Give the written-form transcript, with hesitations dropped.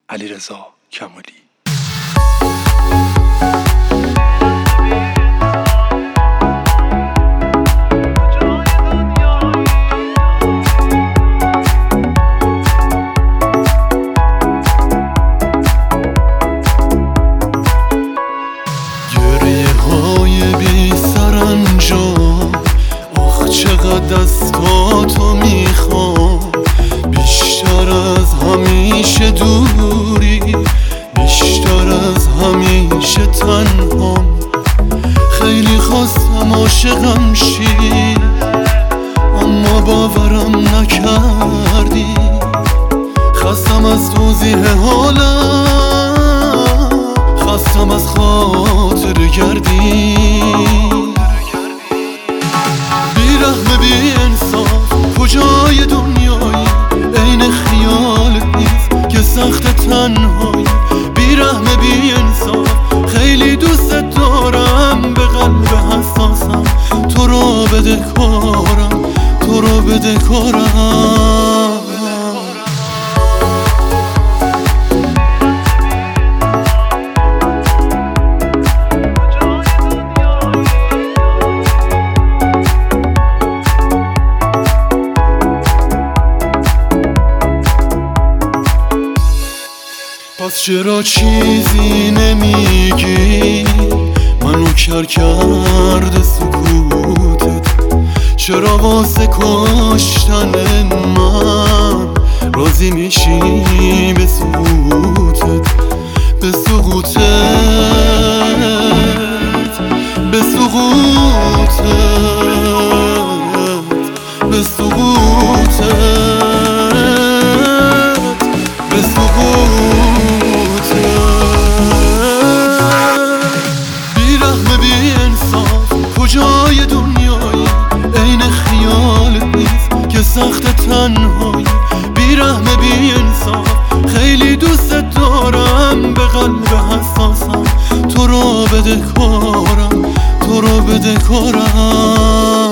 علیرضا کمالی. گریه های بی سرانجام، آخ چقدر از تو میخوام. بیشتر از همیشه دوری، بیشتر از همیشه تنهام. خیلی خواستم عاشقم شی، اما باورم نکردی. خستم از توضیح حالم، خستم از خاطر گردی. بیرحم بی انصاف کجای دنیایی، عین خیالت نیست که سخت تنهایی. بیرحم بی انصاف خیلی دوست دارم، به قلب حساسم تو رو بده کارم، تو رو بده کارم. پس چرا چیزی نمیگی؟ منو کر کرده سکوتت. چرا واسه کشتن من راضی میشی به سقوطت؟ به سقوطت، به سقوطت، به سقوطت، به سقوطت. بیرحم بی انصاف کجای دنیایی، عین خیالت نیست که سخت تنهایی. بیرحم بی انصاف خیلی دوست دارم، به قلب حساسم تو رو بده کارم، تو رو بده کارم.